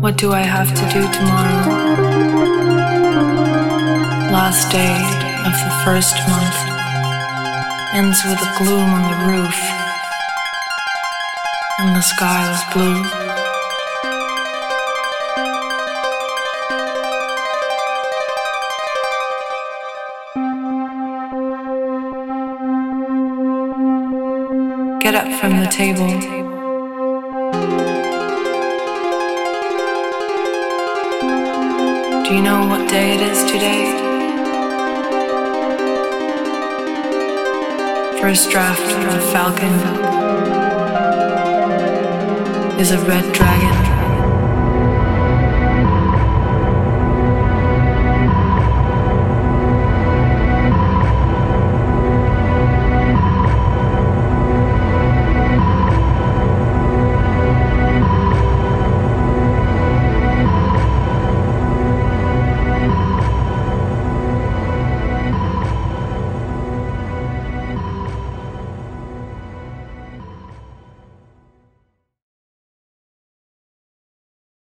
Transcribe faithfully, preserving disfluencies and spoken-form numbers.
What do I have to do tomorrow? Last day of the first month ends with a gloom on the roof, and the sky is blue. Get up from the table. Do you know what day it is today? First draft of the Falcon is a red dragon.